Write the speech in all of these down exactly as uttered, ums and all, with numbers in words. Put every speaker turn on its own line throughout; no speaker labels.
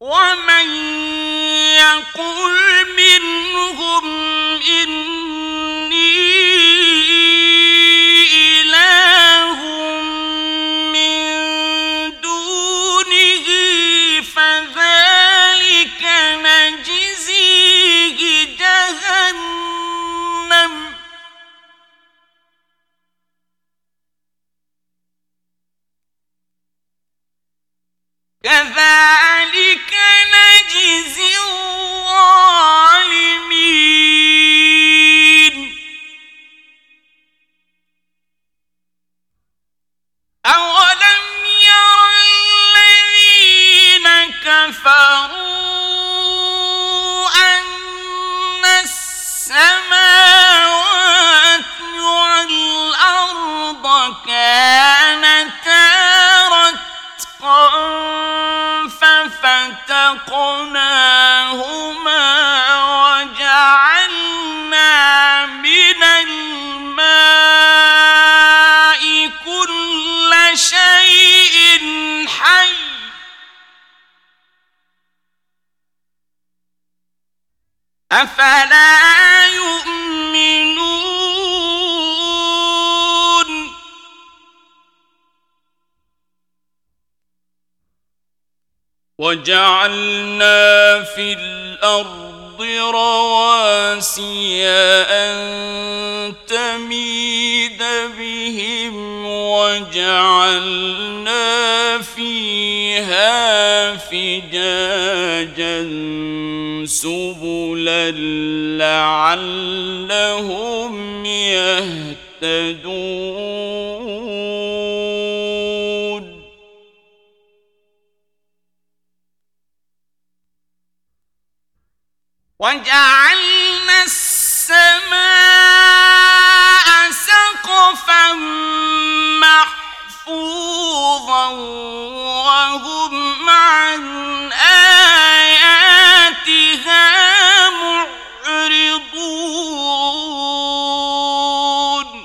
ومن يقل منهم إني إله من دونه فذلك نجزيه جهنم كذلك نجزي الظالمين. أولم ير الذين كفروا أن السماوات والأرض كانتا رتقا ففتقناهما وجعلنا من الماء كل شيء حي أفلا يؤمنون وجعلنا في الأرض رواسي أن تميد بهم وجعلنا فيها فجاجا سبلا لعلهم يهتدون. وجعلنا السماء سقفا محفوظا وهم عن آياتها معرضون.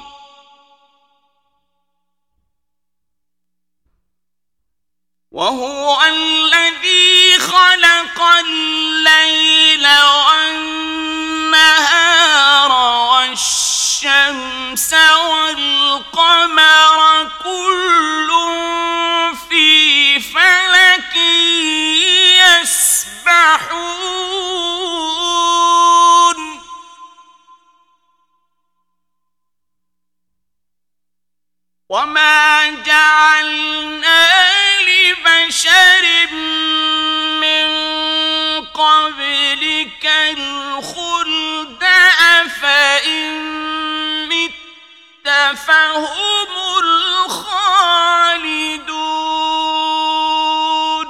وهو الذي خلق الليل والنهار والشمس والقمر كل في فلك يسبحون. وما جعلنا لبشر من قبلك الخلد أفإن مت فهم الخالدون.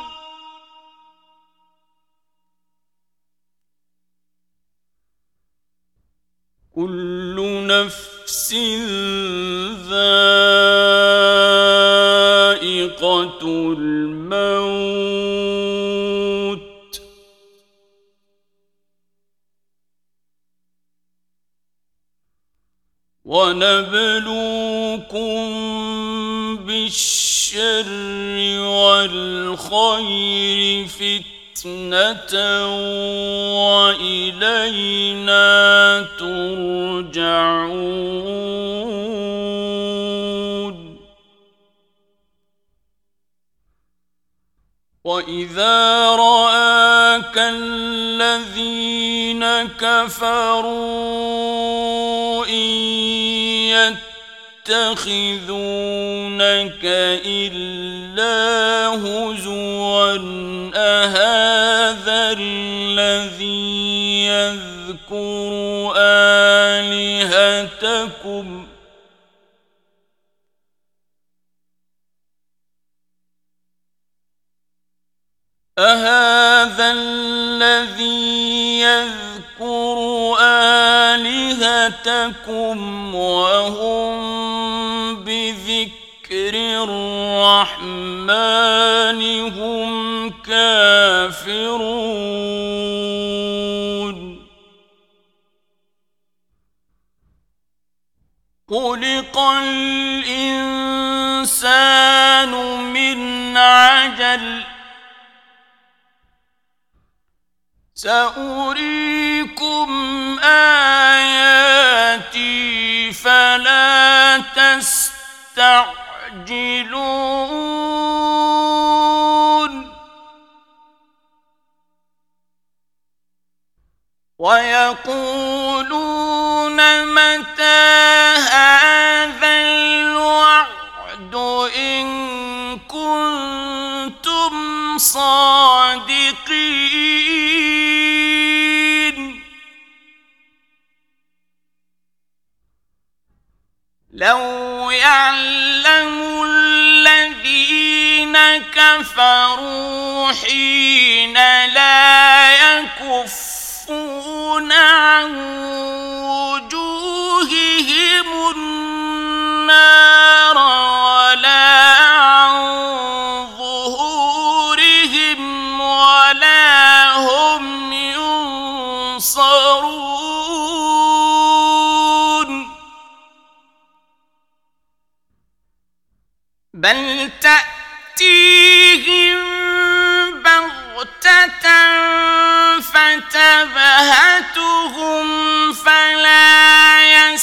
كل نفس ذائقة الموت ونبلوكم بالشر والخير فتنة وإلينا ترجعون. وإذا رآك الذين كفروا إن يتخذونك إلا هزوا أهذا الذي يذكر آلهتكم أهذا الذي يذكر آلهتكم وهم بذكر الرحمن هم كافرون. خلق الإنسان من عجل سأريكم آياتي فلا تستعجلون ويقولون متى هذا الوعد إن كنتم صادقين لو يعلم الذين كفروا حين لا يكفون عن وجوههم النار ولا عن ظهورهم ولا هم ينصرون بل تأتيهم بغتة فتبهتهم فلا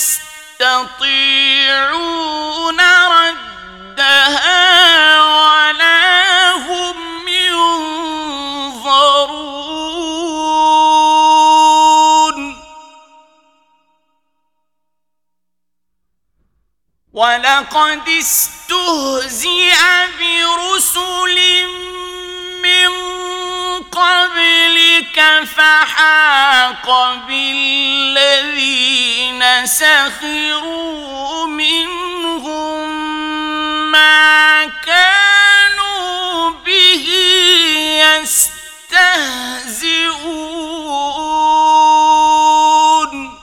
يستطيعون ردها ولا هم ينظرون ولقد استهزئ برسل من قبلك فحاق بالذين سخروا منهم ما كانوا به يستهزئون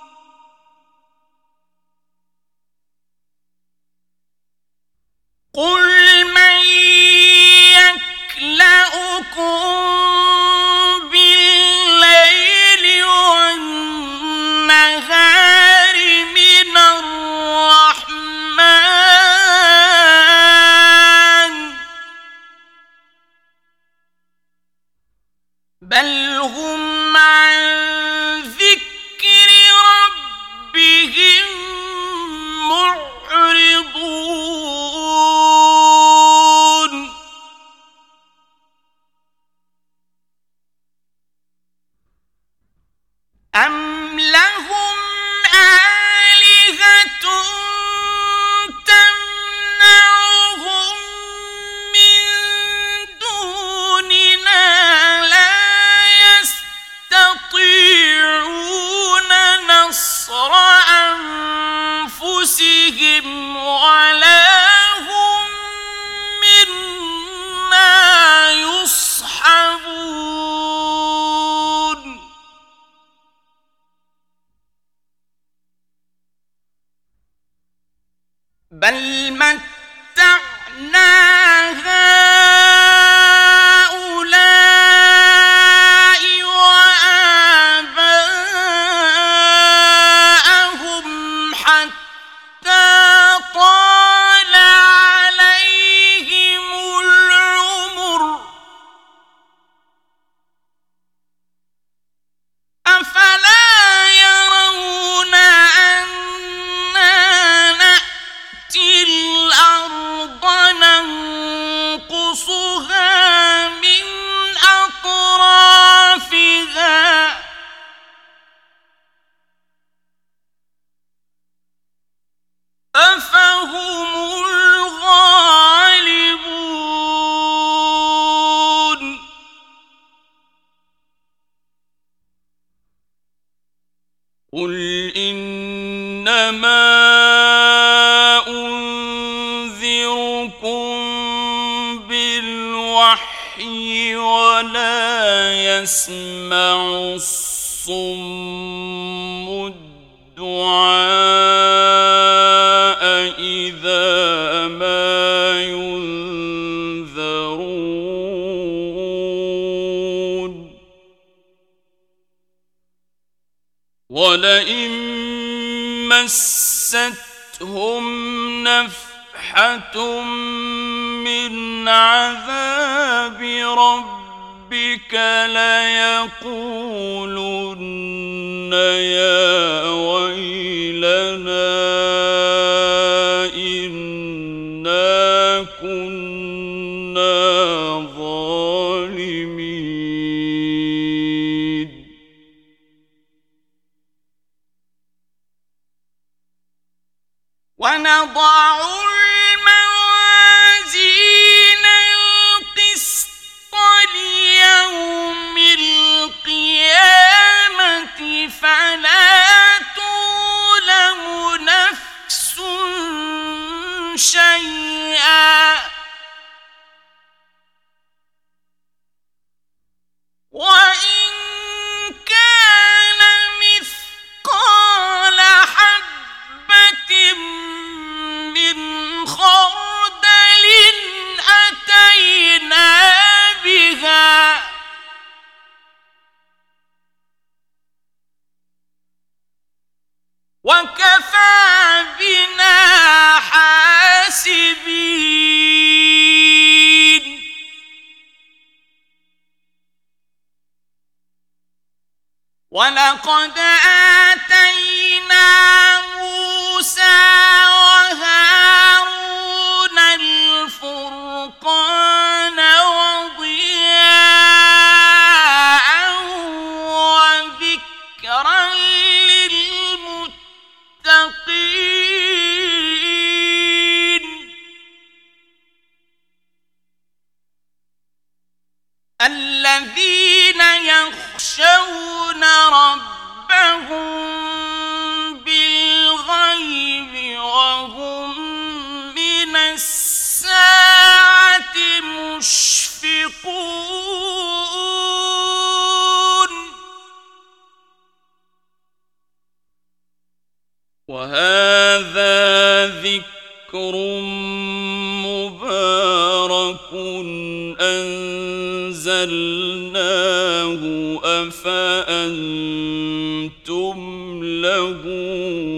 قل من يكلؤكم بالليل والنهار من الرحمن بل هم عن ذكر ربهم معرضون أم لهم آلهة تمنعهم من دوننا لا يستطيعون نصر أنفسهم ولا هم منا يصحبون بل متعنا هؤلاء وآباءهم حتى طال عليهم العمر أفلا يرون أنا نأتي الأرض ننقصها من أطرافها أفهم الغالبون قل إنما أنذركم بالوحي ولا يسمع الصم الدعاء إذا ما ينذرون ولئن مستهم نفحة من عذاب ربهم ليقولن يا ويلنا إنا كنا ظالمين
ونضع الموازين القسط ليوم القيامة فلا تظلم نفس شيئا وإن كان مثقال حبة من خردل أتينا بها وكفى بنا حاسبين ولقد آتينا موسى وهارون الفرقان وضياء وذكرا للمتقين الذين يخشون ربهم بالغيب وهم من الساعة مشفقون وهذا ذكر مبارك أنزلناه أفأنتم له